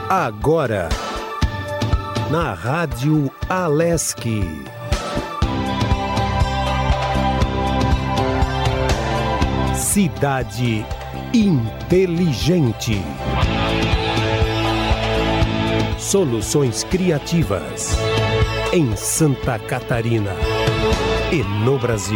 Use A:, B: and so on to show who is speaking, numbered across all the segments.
A: Agora, na Rádio Alesc. Cidade inteligente. Soluções criativas em Santa Catarina e no Brasil.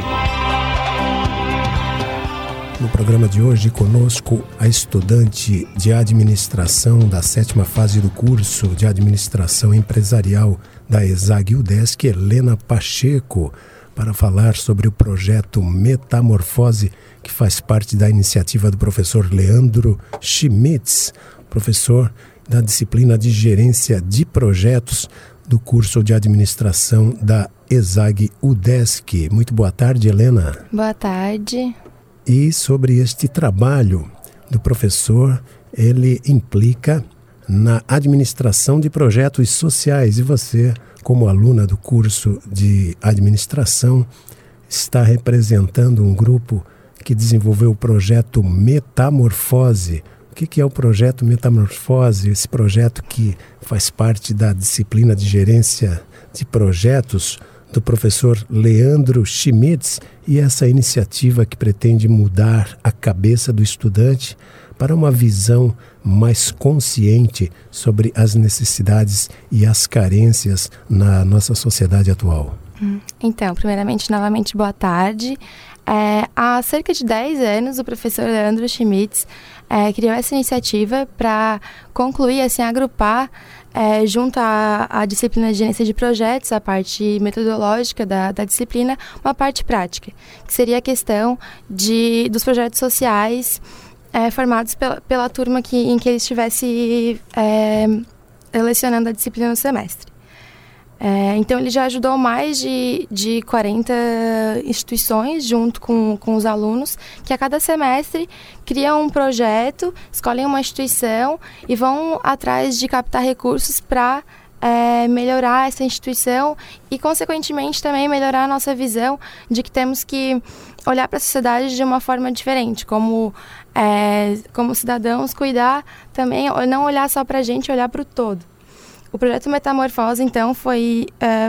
B: No programa de hoje, conosco a estudante de administração da 7ª fase do curso de administração empresarial da ESAG-UDESC, Helena Pacheco, para falar sobre o projeto Metamorfose, que faz parte da iniciativa do professor Leandro Schmitz, professor da disciplina de gerência de projetos do curso de administração da ESAG-UDESC. Muito boa tarde, Helena.
C: Boa tarde.
B: E sobre este trabalho do professor, ele implica na administração de projetos sociais. E você, como aluna do curso de administração, está representando um grupo que desenvolveu o projeto Metamorfose. O que é o projeto Metamorfose? Esse projeto que faz parte da disciplina de gerência de projetos do professor Leandro Schmitz, e essa iniciativa que pretende mudar a cabeça do estudante para uma visão mais consciente sobre as necessidades e as carências na nossa sociedade atual.
C: Então, primeiramente, novamente, boa tarde. Há cerca de 10 anos, o professor Leandro Schmitz criou essa iniciativa para concluir, assim, agrupar junto à disciplina de gerência de projetos, a parte metodológica da disciplina, uma parte prática, que seria a questão dos projetos sociais formados pela turma em que ele estivesse lecionando a disciplina no semestre. Então, ele já ajudou mais de 40 instituições, junto com os alunos, que a cada semestre criam um projeto, escolhem uma instituição e vão atrás de captar recursos para melhorar essa instituição e, consequentemente, também melhorar a nossa visão de que temos que olhar para a sociedade de uma forma diferente, como cidadãos, cuidar também, não olhar só para a gente, olhar para o todo. O projeto Metamorfose, então, foi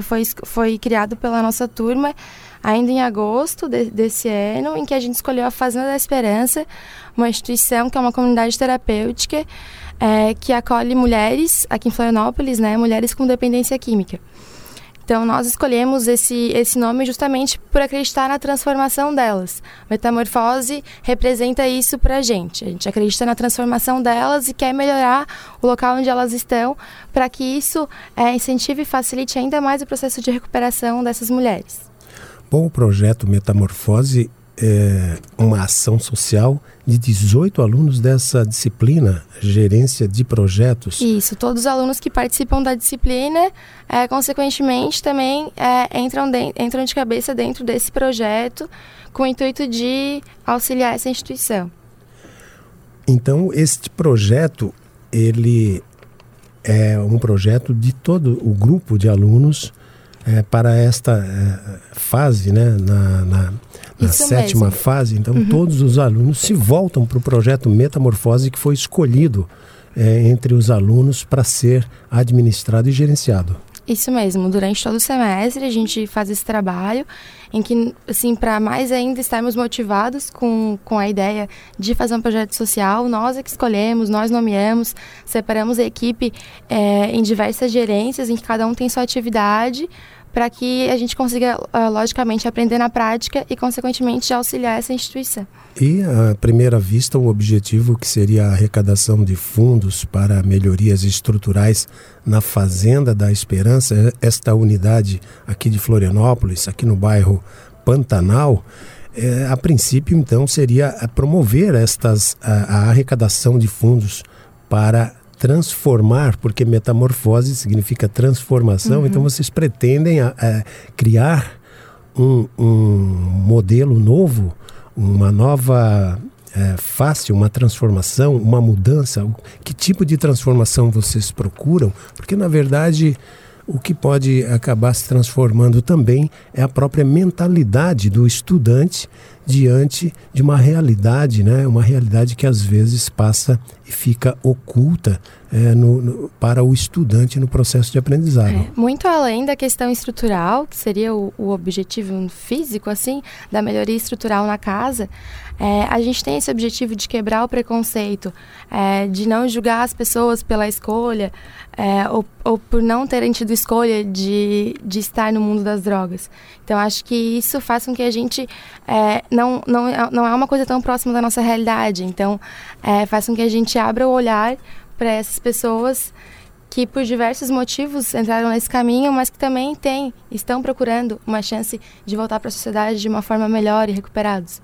C: criado pela nossa turma ainda em agosto desse ano, em que a gente escolheu a Fazenda da Esperança, uma instituição que é uma comunidade terapêutica que acolhe mulheres, aqui em Florianópolis, né, mulheres com dependência química. Então, nós escolhemos esse nome justamente por acreditar na transformação delas. Metamorfose representa isso para a gente. A gente acredita na transformação delas e quer melhorar o local onde elas estão para que isso incentive e facilite ainda mais o processo de recuperação dessas mulheres.
B: Bom, o projeto Metamorfose é uma ação social de 18 alunos dessa disciplina, gerência de projetos.
C: Isso, todos os alunos que participam da disciplina, consequentemente, também entram de cabeça dentro desse projeto, com o intuito de auxiliar essa instituição.
B: Então, este projeto, ele é um projeto de todo o grupo de alunos para esta fase, né, na 7ª fase. Então, todos os alunos se voltam para o projeto Metamorfose, que foi escolhido entre os alunos para ser administrado e gerenciado.
C: Isso mesmo. Durante todo o semestre, a gente faz esse trabalho em que, assim, para mais ainda estarmos motivados com a ideia de fazer um projeto social, nós é que escolhemos, nós nomeamos, separamos a equipe em diversas gerências, em que cada um tem sua atividade, para que a gente consiga, logicamente, aprender na prática e, consequentemente, auxiliar essa instituição.
B: E, à primeira vista, o objetivo que seria a arrecadação de fundos para melhorias estruturais na Fazenda da Esperança, esta unidade aqui de Florianópolis, aqui no bairro Pantanal, a princípio, então, seria promover a arrecadação de fundos para transformar, porque metamorfose significa transformação. Então vocês pretendem criar um modelo novo, uma nova face, uma transformação, uma mudança. Que tipo de transformação vocês procuram? Porque, na verdade, o que pode acabar se transformando também é a própria mentalidade do estudante diante de uma realidade, né? Uma realidade que às vezes passa e fica oculta para o estudante no processo de aprendizado.
C: Muito além da questão estrutural, que seria o objetivo físico, assim, da melhoria estrutural na casa, a gente tem esse objetivo de quebrar o preconceito, de não julgar as pessoas pela escolha, ou por não terem tido escolha de estar no mundo das drogas. Então, acho que isso faz com que a gente não é uma coisa tão próxima da nossa realidade. Então, faz com que a gente abra o olhar para essas pessoas que por diversos motivos entraram nesse caminho, mas que também estão procurando uma chance de voltar para a sociedade de uma forma melhor e recuperados.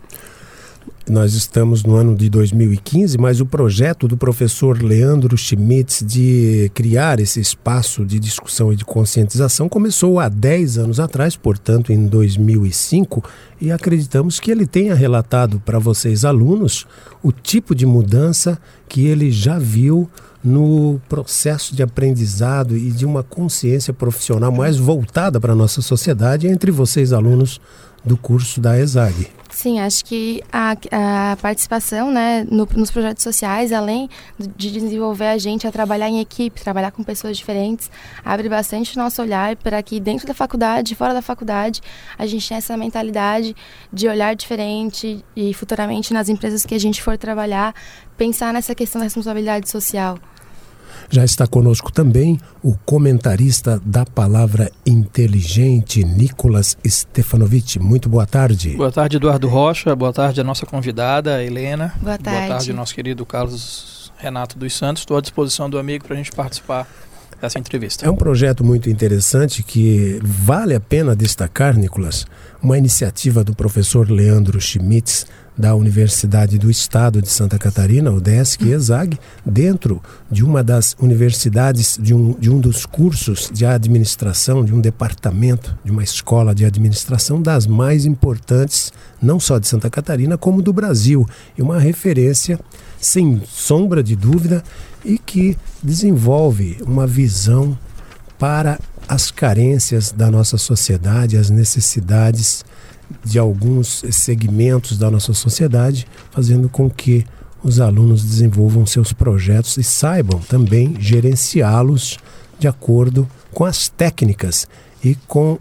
B: Nós estamos no ano de 2015, mas o projeto do professor Leandro Schmitz de criar esse espaço de discussão e de conscientização começou há 10 anos atrás, portanto em 2005, e acreditamos que ele tenha relatado para vocês, alunos, o tipo de mudança que ele já viu no processo de aprendizado e de uma consciência profissional mais voltada para a nossa sociedade entre vocês, alunos do curso da ESAG.
C: Sim, acho que a participação, né, nos projetos sociais, além de desenvolver a gente a trabalhar em equipe, trabalhar com pessoas diferentes, abre bastante o nosso olhar para que dentro da faculdade e fora da faculdade a gente tenha essa mentalidade de olhar diferente e futuramente nas empresas que a gente for trabalhar, pensar nessa questão da responsabilidade social.
B: Já está conosco também o comentarista da palavra inteligente, Nicolas Stefanovic. Muito boa tarde.
D: Boa tarde, Eduardo Rocha. Boa tarde a nossa convidada, Helena.
C: Boa tarde.
D: Boa tarde, nosso querido Carlos Renato dos Santos. Estou à disposição do amigo para a gente participar dessa entrevista.
B: É um projeto muito interessante que vale a pena destacar, Nicolas, uma iniciativa do professor Leandro Schmitz, da Universidade do Estado de Santa Catarina, UDESC e ESAG, dentro de uma das universidades, de um dos cursos de administração, de um departamento, de uma escola de administração das mais importantes, não só de Santa Catarina, como do Brasil. E uma referência, sem sombra de dúvida, e que desenvolve uma visão para as carências da nossa sociedade, as necessidades de alguns segmentos da nossa sociedade, fazendo com que os alunos desenvolvam seus projetos e saibam também gerenciá-los de acordo com as técnicas e com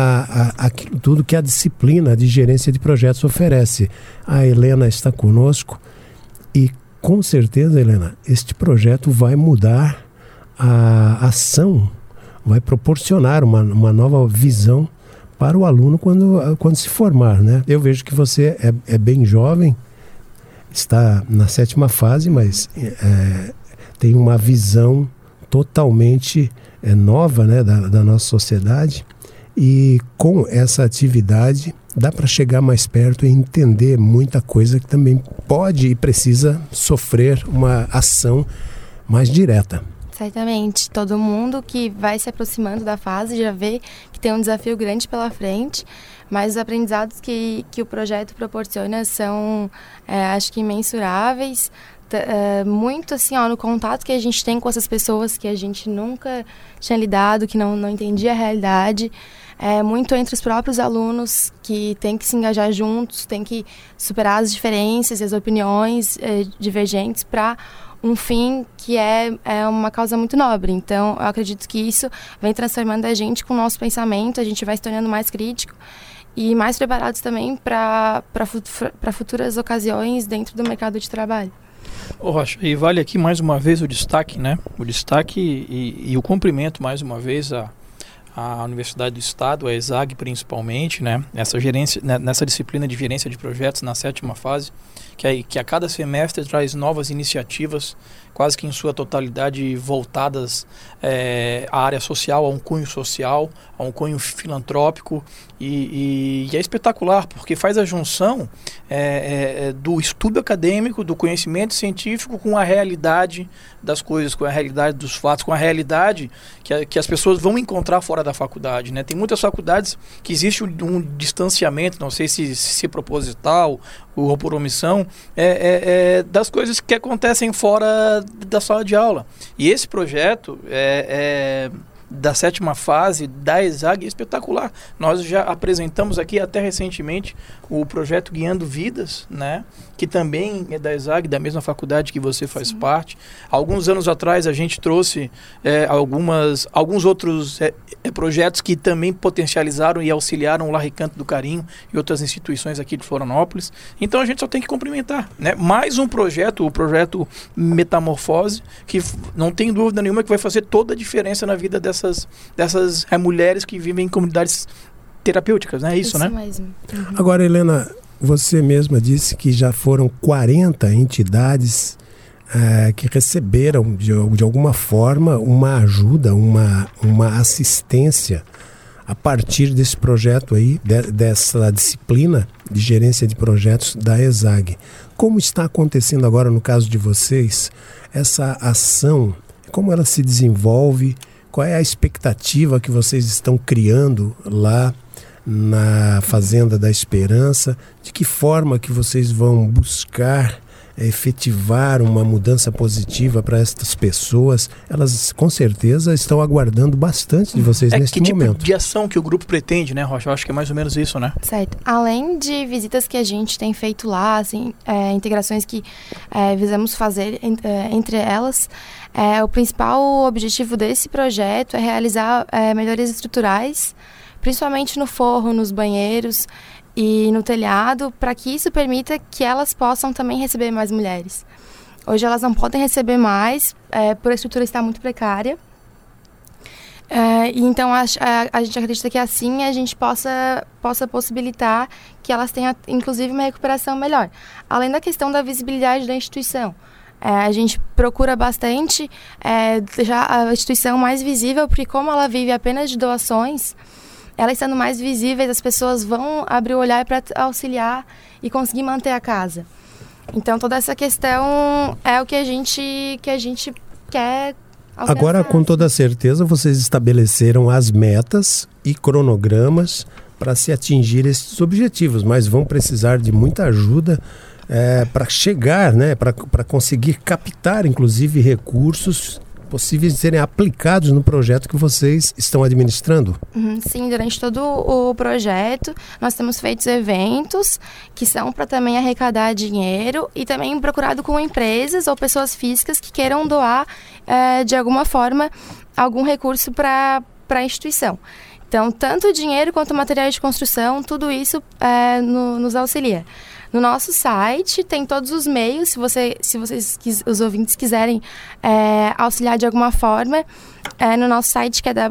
B: tudo que a disciplina de gerência de projetos oferece. A Helena está conosco e, com certeza, Helena, este projeto vai mudar a ação, vai proporcionar uma nova visão para o aluno quando se formar, né? Eu vejo que você é bem jovem, está na 7ª fase, mas tem uma visão totalmente nova, né, da nossa sociedade, e com essa atividade dá para chegar mais perto e entender muita coisa que também pode e precisa sofrer uma ação mais direta.
C: Certamente, todo mundo que vai se aproximando da fase já vê que tem um desafio grande pela frente, mas os aprendizados que o projeto proporciona são, acho que, imensuráveis, muito assim, no contato que a gente tem com essas pessoas que a gente nunca tinha lidado, que não entendia a realidade, muito entre os próprios alunos que têm que se engajar juntos, têm que superar as diferenças e as opiniões divergentes para um fim que é uma causa muito nobre. Então, eu acredito que isso vem transformando a gente com o nosso pensamento, a gente vai se tornando mais crítico e mais preparados também para futuras ocasiões dentro do mercado de trabalho.
D: Rocha, e vale aqui mais uma vez o destaque, né? O destaque e o cumprimento mais uma vez a Universidade do Estado, a ESAG principalmente, né? Nessa disciplina de gerência de projetos na 7ª fase, que a cada semestre traz novas iniciativas, quase que em sua totalidade voltadas à área social, a um cunho social, a um cunho filantrópico, e é espetacular, porque faz a junção do estudo acadêmico, do conhecimento científico com a realidade das coisas, com a realidade dos fatos, com a realidade que as pessoas vão encontrar fora da faculdade, né? Tem muitas faculdades que existe um distanciamento, não sei se proposital ou por omissão, das coisas que acontecem fora da sala de aula. E esse projeto da 7ª fase da ESAG é espetacular. Nós já apresentamos aqui até recentemente o projeto Guiando Vidas, né? Que também é da ESAG, da mesma faculdade que você faz parte. Alguns anos atrás a gente trouxe alguns outros projetos que também potencializaram e auxiliaram o Lar Recanto do Carinho e outras instituições aqui de Florianópolis. Então a gente só tem que cumprimentar, né? Mais um projeto, o projeto Metamorfose, que não tem dúvida nenhuma que vai fazer toda a diferença na vida dessas mulheres que vivem em comunidades terapêuticas, né? Isso, né?
C: Mesmo. Uhum.
B: Agora, Helena, você mesma disse que já foram 40 entidades que receberam de alguma forma uma ajuda, uma assistência a partir desse projeto aí, dessa disciplina de gerência de projetos da ESAG. Como está acontecendo agora no caso de vocês essa ação? Como ela se desenvolve? Qual é a expectativa que vocês estão criando lá na Fazenda da Esperança? De que forma que vocês vão buscar efetivar uma mudança positiva para estas pessoas? Elas com certeza estão aguardando bastante de vocês neste momento. Que
D: tipo de ação que o grupo pretende, né, Rocha? Eu acho que é mais ou menos isso, né?
C: Certo. Além de visitas que a gente tem feito lá, assim, integrações que visamos fazer entre elas, o principal objetivo desse projeto é realizar melhorias estruturais, principalmente no forro, nos banheiros e no telhado, para que isso permita que elas possam também receber mais mulheres. Hoje elas não podem receber mais, por a estrutura estar muito precária. Então a gente acredita que assim a gente possa possibilitar que elas tenham inclusive uma recuperação melhor. Além da questão da visibilidade da instituição. A gente procura bastante deixar a instituição mais visível, porque como ela vive apenas de doações, ela estando mais visíveis, as pessoas vão abrir o olhar para auxiliar e conseguir manter a casa. Então, toda essa questão é o que a gente quer alcançar.
B: Agora, com toda certeza, vocês estabeleceram as metas e cronogramas para se atingir esses objetivos, mas vão precisar de muita ajuda para chegar, né, para conseguir captar, inclusive, recursos possíveis de serem aplicados no projeto que vocês estão administrando?
C: Sim, durante todo o projeto nós temos feito eventos que são para também arrecadar dinheiro e também procurado com empresas ou pessoas físicas que queiram doar de alguma forma algum recurso para a instituição. Então, tanto dinheiro quanto materiais de construção, tudo isso nos auxilia. No nosso site tem todos os meios, se os ouvintes quiserem auxiliar de alguma forma, no nosso site que é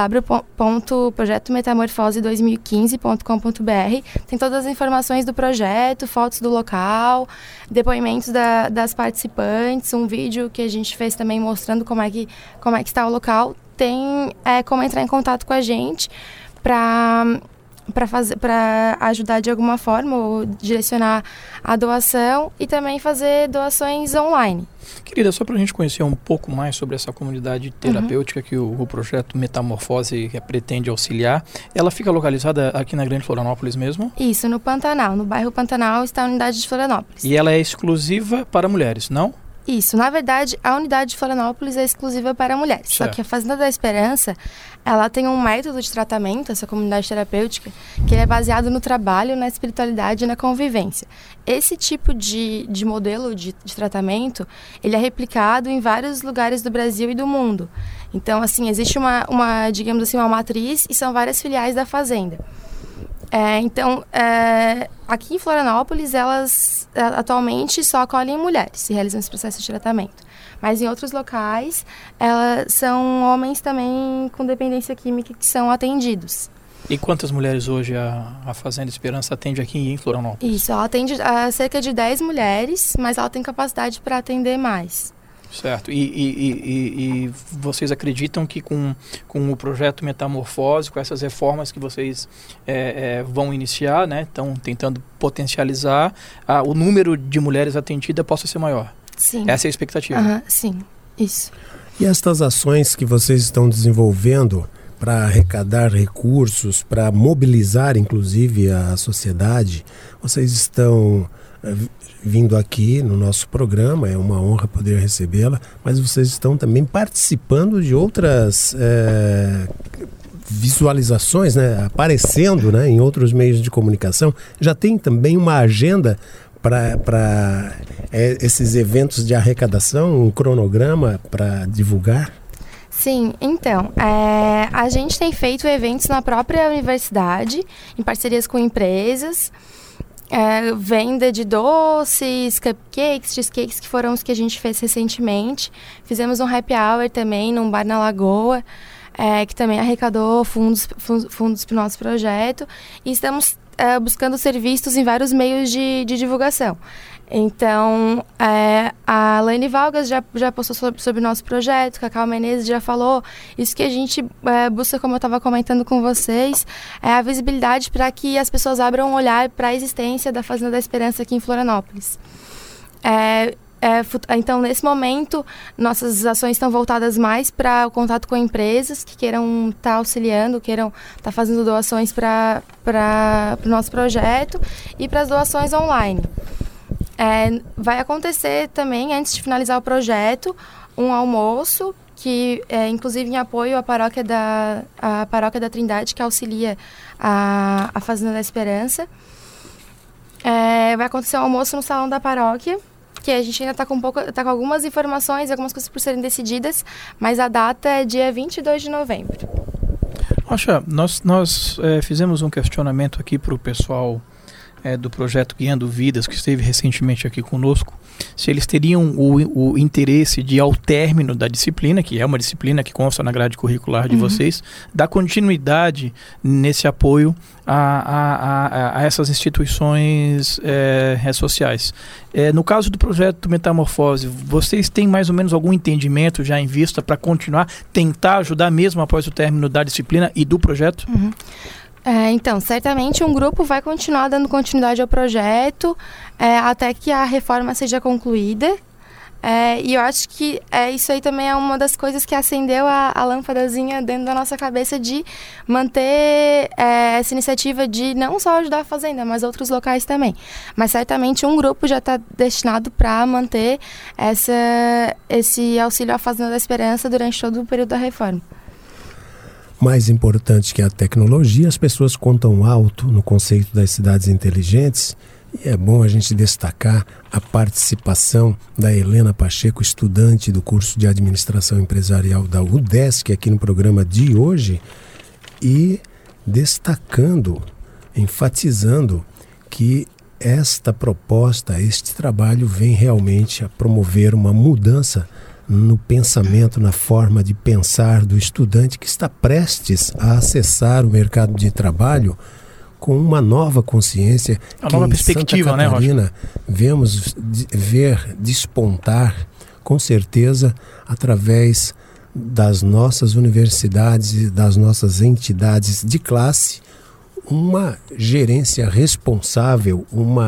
C: www.projetometamorfose2015.com.br, tem todas as informações do projeto, fotos do local, depoimentos das participantes, um vídeo que a gente fez também mostrando como é que está o local, tem como entrar em contato com a gente para ajudar de alguma forma ou direcionar a doação e também fazer doações online.
D: Querida, só para a gente conhecer um pouco mais sobre essa comunidade terapêutica que o projeto Metamorfose pretende auxiliar, ela fica localizada aqui na Grande Florianópolis mesmo?
C: Isso, no Pantanal, no bairro Pantanal está a unidade de Florianópolis.
D: E ela é exclusiva para mulheres, não?
C: Isso, na verdade, a unidade de Florianópolis é exclusiva para mulheres. Certo. Só que a Fazenda da Esperança, ela tem um método de tratamento, essa comunidade terapêutica, que é baseado no trabalho, na espiritualidade e na convivência. Esse tipo de modelo de tratamento, ele é replicado em vários lugares do Brasil e do mundo. Então, assim, existe digamos assim, uma matriz e são várias filiais da Fazenda. Aqui em Florianópolis, elas atualmente só acolhem mulheres, se realizam esse processo de tratamento. Mas em outros locais, são homens também com dependência química que são atendidos.
D: E quantas mulheres hoje a Fazenda Esperança atende aqui em Florianópolis?
C: Isso, ela atende a cerca de 10 mulheres, mas ela tem capacidade para atender mais.
D: Certo. E vocês acreditam que com o projeto Metamorfose, com essas reformas que vocês vão iniciar, né, estão tentando potencializar, o número de mulheres atendidas possa ser maior?
C: Sim.
D: Essa é a expectativa?
C: Sim, isso.
B: E estas ações que vocês estão desenvolvendo para arrecadar recursos, para mobilizar inclusive a sociedade, vocês estão vindo aqui no nosso programa, é uma honra poder recebê-la, mas vocês estão também participando de outras visualizações, né, aparecendo, né, em outros meios de comunicação. Já tem também uma agenda para esses eventos de arrecadação, um cronograma para divulgar?
C: Sim, então, a gente tem feito eventos na própria universidade, em parcerias com empresas, venda de doces, cupcakes, cheesecakes, que foram os que a gente fez recentemente. Fizemos um happy hour também num bar na Lagoa, que também arrecadou fundos para o nosso projeto. E estamos buscando ser vistos em vários meios de divulgação. Então, a Laine Valgas já postou sobre o nosso projeto, Cacau Menezes já falou. Isso que a gente busca, como eu estava comentando com vocês, é a visibilidade para que as pessoas abram um olhar para a existência da Fazenda da Esperança aqui em Florianópolis. Então, nesse momento, nossas ações estão voltadas mais para o contato com empresas que queiram estar auxiliando, queiram estar fazendo doações para o nosso projeto e para as doações online. Vai acontecer também, antes de finalizar o projeto, um almoço, que inclusive em apoio à Paróquia da Trindade, que auxilia a Fazenda da Esperança. Vai acontecer um almoço no Salão da Paróquia, que a gente ainda está com algumas informações, algumas coisas por serem decididas, mas a data é dia 22 de novembro.
D: Rocha, nós fizemos um questionamento aqui para o pessoal do projeto Guiando Vidas, que esteve recentemente aqui conosco, se eles teriam o interesse de, ao término da disciplina, que é uma disciplina que consta na grade curricular de vocês, dar continuidade nesse apoio a essas instituições sociais. No caso do projeto Metamorfose, vocês têm mais ou menos algum entendimento já em vista para continuar, tentar ajudar mesmo após o término da disciplina e do projeto?
C: Então, certamente um grupo vai continuar dando continuidade ao projeto até que a reforma seja concluída. E eu acho que isso aí também é uma das coisas que acendeu a lâmpadazinha dentro da nossa cabeça de manter essa iniciativa de não só ajudar a Fazenda, mas outros locais também. Mas certamente um grupo já está destinado para manter esse auxílio à Fazenda da Esperança durante todo o período da reforma.
B: Mais importante que a tecnologia, as pessoas contam alto no conceito das cidades inteligentes, e é bom a gente destacar a participação da Helena Pacheco, estudante do curso de Administração Empresarial da UDESC, aqui no programa de hoje, e destacando, enfatizando que esta proposta, este trabalho vem realmente a promover uma mudança no pensamento, na forma de pensar do estudante que está prestes a acessar o mercado de trabalho com uma nova consciência,
D: uma nova perspectiva,
B: Santa Catarina, né, vemos ver despontar, com certeza, através das nossas universidades e das nossas entidades de classe, uma gerência responsável, uma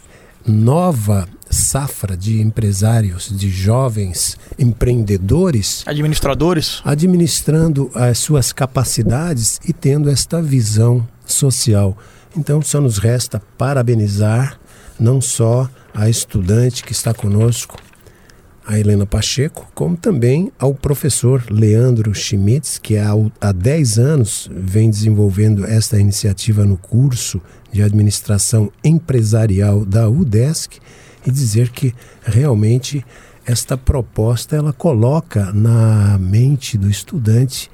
B: nova safra de empresários, de jovens empreendedores, administrando as suas capacidades e tendo esta visão social. Então só nos resta parabenizar não só a estudante que está conosco, a Helena Pacheco, como também ao professor Leandro Schmitz, que há 10 anos vem desenvolvendo esta iniciativa no curso de Administração Empresarial da UDESC, e dizer que realmente esta proposta ela coloca na mente do estudante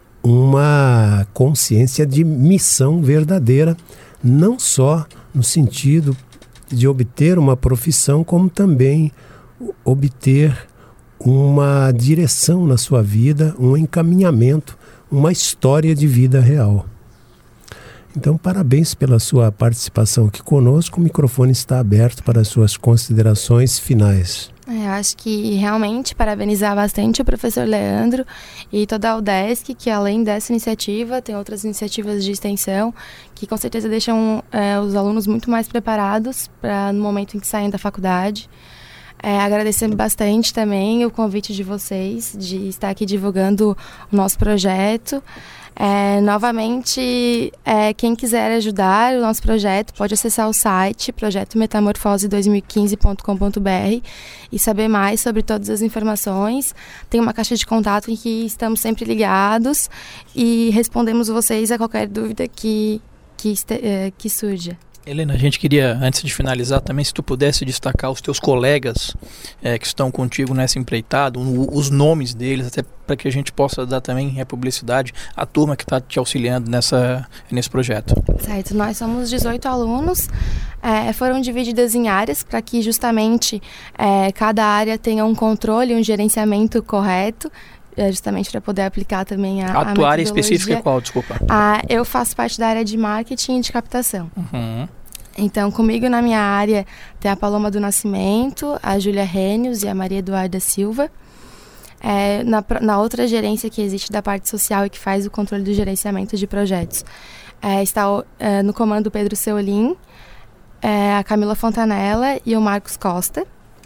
B: uma consciência de missão verdadeira, não só no sentido de obter uma profissão, como também obter uma direção na sua vida, um encaminhamento, uma história de vida real. Então, parabéns pela sua participação aqui conosco. O microfone está aberto para as suas considerações finais.
C: Eu acho que realmente parabenizar bastante o professor Leandro e toda a UDESC, que além dessa iniciativa, tem outras iniciativas de extensão que com certeza deixam os alunos muito mais preparados para no momento em que saem da faculdade. Agradecendo bastante também o convite de vocês, de estar aqui divulgando o nosso projeto. Novamente, quem quiser ajudar o nosso projeto pode acessar o site projetometamorfose2015.com.br e saber mais sobre todas as informações. Tem uma caixa de contato em que estamos sempre ligados e respondemos vocês a qualquer dúvida que surja.
D: Helena, a gente queria, antes de finalizar também, se tu pudesse destacar os teus colegas que estão contigo nessa empreitada, os nomes deles, até para que a gente possa dar também publicidade à turma que está te auxiliando nesse projeto.
C: Certo, nós somos 18 alunos, foram divididas em áreas para que justamente cada área tenha um controle, um gerenciamento correto, justamente para poder aplicar também a
D: tua área específica é qual, desculpa?
C: Eu faço parte da área de marketing e de captação.
D: Uhum.
C: Então, comigo na minha área tem a Paloma do Nascimento, a Júlia Rênios e a Maria Eduarda Silva. Na outra gerência que existe da parte social e que faz o controle do gerenciamento de projetos, está no comando o Pedro Seolim, a Camila Fontanella e o Marcos Costa.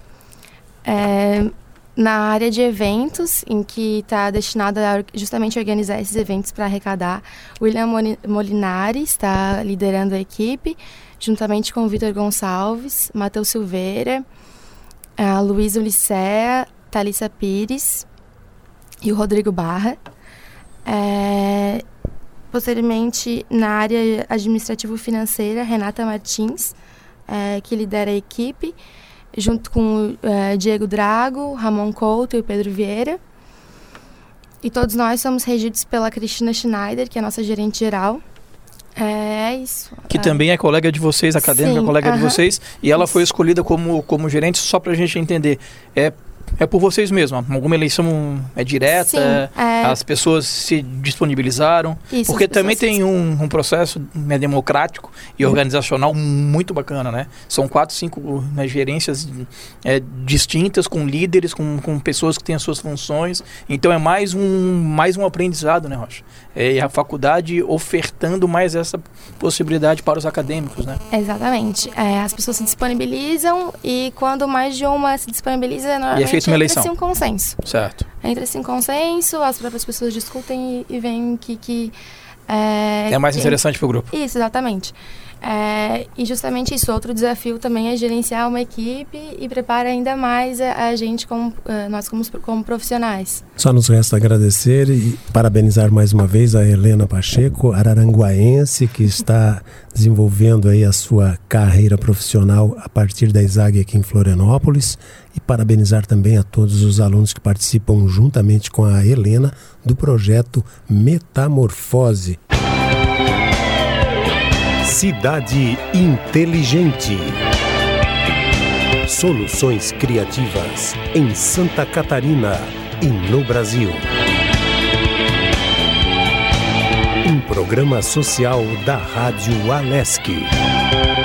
C: Na área de eventos, em que está destinada a justamente organizar esses eventos para arrecadar, William Molinari está liderando a equipe, juntamente com o Vitor Gonçalves, Matheus Silveira, a Luísa Ulicea, Thalissa Pires e o Rodrigo Barra. Posteriormente, na área administrativo-financeira, Renata Martins, que lidera a equipe, junto com Diego Drago, Ramon Couto e o Pedro Vieira. E todos nós somos regidos pela Cristina Schneider, que é a nossa gerente geral. É isso.
D: Que também é colega de vocês, acadêmica,
C: Sim,
D: colega de vocês. E ela foi escolhida como gerente, só para a gente entender. É por vocês mesmos? Alguma eleição direta?
C: Sim,
D: as pessoas se disponibilizaram?
C: Isso,
D: porque também tem um processo democrático e organizacional muito bacana, né? São 4, 5 gerências distintas, com líderes, com pessoas que têm as suas funções. Então é mais um aprendizado, né, Rocha? É a faculdade ofertando mais essa possibilidade para os acadêmicos, né?
C: Exatamente. As pessoas se disponibilizam e quando mais de uma se disponibiliza, normalmente
D: entra-se
C: um consenso.
D: Certo.
C: Entra-se um consenso, as próprias pessoas discutem e veem que
D: é mais interessante para o grupo.
C: Isso, exatamente. E justamente isso, outro desafio também é gerenciar uma equipe e preparar ainda mais a gente, nós como profissionais.
B: Só nos resta agradecer e parabenizar mais uma vez a Helena Pacheco, araranguaense, que está desenvolvendo aí a sua carreira profissional a partir da ESAG aqui em Florianópolis, e parabenizar também a todos os alunos que participam juntamente com a Helena do projeto Metamorfose.
A: Cidade Inteligente. Soluções criativas em Santa Catarina e no Brasil. Um programa social da Rádio Alesc.